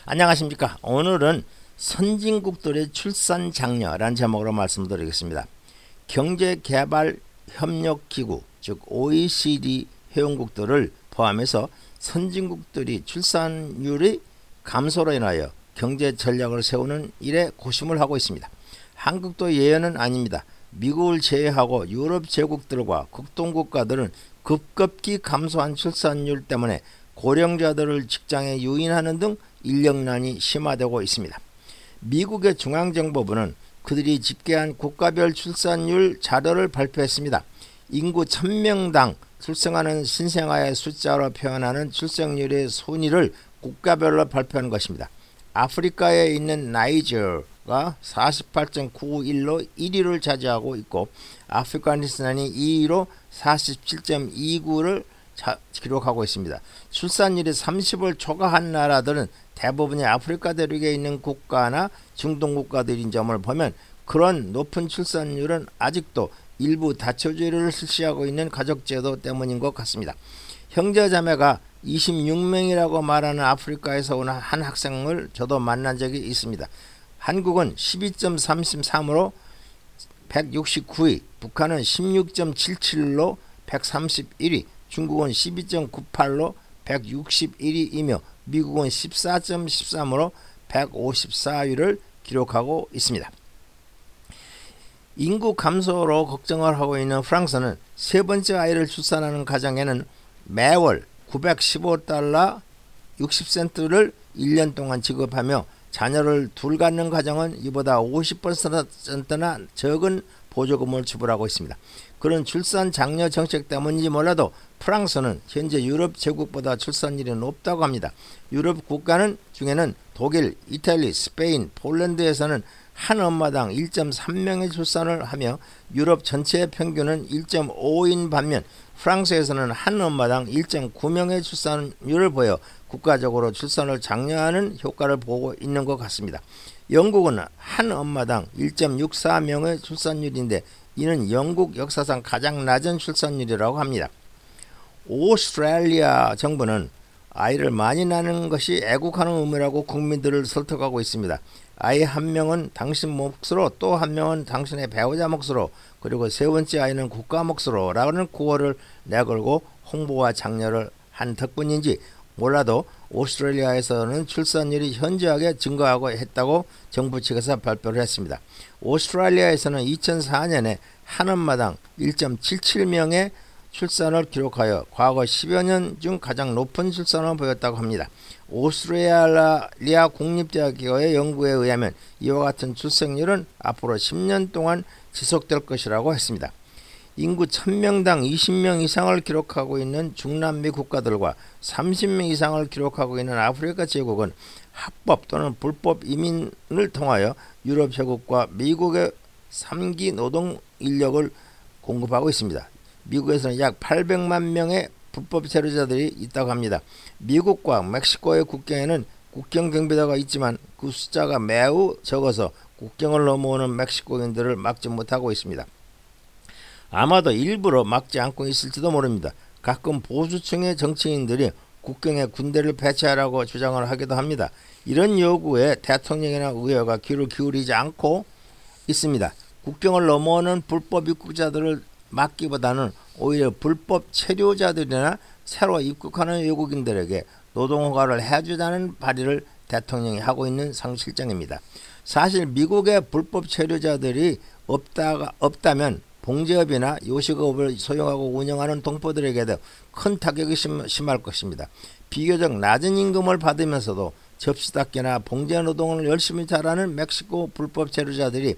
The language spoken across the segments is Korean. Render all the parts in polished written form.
안녕하십니까. 오늘은 선진국들의 출산 장려라는 제목으로 말씀드리겠습니다. 경제개발협력기구 즉 OECD 회원국들을 포함해서 선진국들이 출산율의 감소로 인하여 경제 전략을 세우는 일에 고심을 하고 있습니다. 한국도 예외는 아닙니다. 미국을 제외하고 유럽 제국들과 극동국가들은 급격히 감소한 출산율 때문에 고령자들을 직장에 유인하는 등 인력난이 심화되고 있습니다. 미국의 중앙정보부는 그들이 집계한 국가별 출산율 자료를 발표했습니다. 인구 1000명당 출생하는 신생아의 숫자로 표현하는 출생률의 순위를 국가별로 발표한 것입니다. 아프리카에 있는 나이저가 48.91로 1위를 차지하고 있고 아프가니스탄이 2위로 47.29를 기록하고 있습니다. 출산율이 30을 초과한 나라들은 대부분이 아프리카 대륙에 있는 국가나 중동 국가들인 점을 보면 그런 높은 출산율은 아직도 일부 다처제를 실시하고 있는 가족제도 때문인 것 같습니다. 형제자매가 26명이라고 말하는 아프리카에서 온 한 학생을 저도 만난 적이 있습니다. 한국은 12.33으로 169위, 북한은 16.77로 131위, 중국은 12.98로 161위이며 미국은 14.13으로 154위를 기록하고 있습니다. 인구 감소로 걱정을 하고 있는 프랑스는 세 번째 아이를 출산하는 가정에는 매월 915달러 60센트를 1년 동안 지급하며 자녀를 둘 갖는 가정은 이보다 50%나 적은 보조금을 지불하고 있습니다. 그런 출산 장려 정책 때문인지 몰라도 프랑스는 현재 유럽 제국보다 출산율이 높다고 합니다. 유럽 국가는 중에는 독일, 이탈리, 스페인, 폴란드에서는 한 엄마당 1.3명의 출산을 하며 유럽 전체의 평균은 1.5인 반면 프랑스에서는 한 엄마당 1.9명의 출산율을 보여 국가적으로 출산을 장려하는 효과를 보고 있는 것 같습니다. 영국은 한 엄마당 1.64명의 출산율인데 이는 영국 역사상 가장 낮은 출산율이라고 합니다. 오스트레일리아 정부는 아이를 많이 낳는 것이 애국하는 의무라고 국민들을 설득하고 있습니다. 아이 한 명은 당신 몫으로, 또 한 명은 당신의 배우자 몫으로, 그리고 세 번째 아이는 국가 몫으로 라는 구호를 내걸고 홍보와 장려를 한 덕분인지 몰라도 오스트레일리아에서는 출산율이 현저하게 증가하고 했다고 정부 측에서 발표를 했습니다. 오스트레일리아에서는 2004년에 한 엄마당 1.77명의 출산을 기록하여 과거 10여 년 중 가장 높은 출산을 보였다고 합니다. 오스트레일리아 국립대학교의 연구에 의하면 이와 같은 출생률은 앞으로 10년 동안 지속될 것이라고 했습니다. 인구 1000명당 20명 이상을 기록하고 있는 중남미 국가들과 30명 이상을 기록하고 있는 아프리카 제국은 합법 또는 불법 이민을 통하여 유럽 제국과 미국의 3기 노동 인력을 공급하고 있습니다. 미국에서는 약 800만 명의 불법 체류자들이 있다고 합니다. 미국과 멕시코의 국경에는 국경 경비대가 있지만 그 숫자가 매우 적어서 국경을 넘어오는 멕시코인들을 막지 못하고 있습니다. 아마도 일부러 막지 않고 있을지도 모릅니다. 가끔 보수층의 정치인들이 국경에 군대를 배치하라고 주장을 하기도 합니다. 이런 요구에 대통령이나 의회가 귀를 기울이지 않고 있습니다. 국경을 넘어오는 불법 입국자들을 막기보다는 오히려 불법 체류자들이나 새로 입국하는 외국인들에게 노동허가를 해주자는 발의를 대통령이 하고 있는 상실정입니다. 사실 미국의 불법 체류자들이 없다면 봉제업이나 요식업을 소유하고 운영하는 동포들에게도 큰 타격이 심할 것입니다. 비교적 낮은 임금을 받으면서도 접시닦기나 봉제노동을 열심히 잘하는 멕시코 불법 체류자들이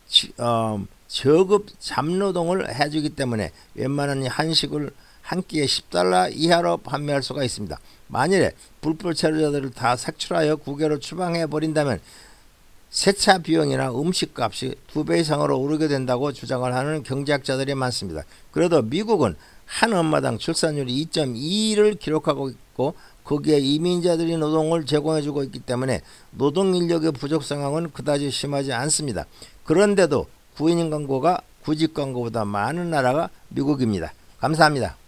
저급 잡노동을 해주기 때문에 웬만한 한식을 한 끼에 $10 이하로 판매할 수가 있습니다. 만일에 불법 체류자들을 다 색출하여 국외로 추방해 버린다면 세차 비용이나 음식값이 2배 이상으로 오르게 된다고 주장을 하는 경제학자들이 많습니다. 그래도 미국은 한 엄마당 출산율이 2.2를 기록하고 있고 거기에 이민자들이 노동을 제공해주고 있기 때문에 노동인력의 부족 상황은 그다지 심하지 않습니다. 그런데도 구인 광고가 구직 광고보다 많은 나라가 미국입니다. 감사합니다.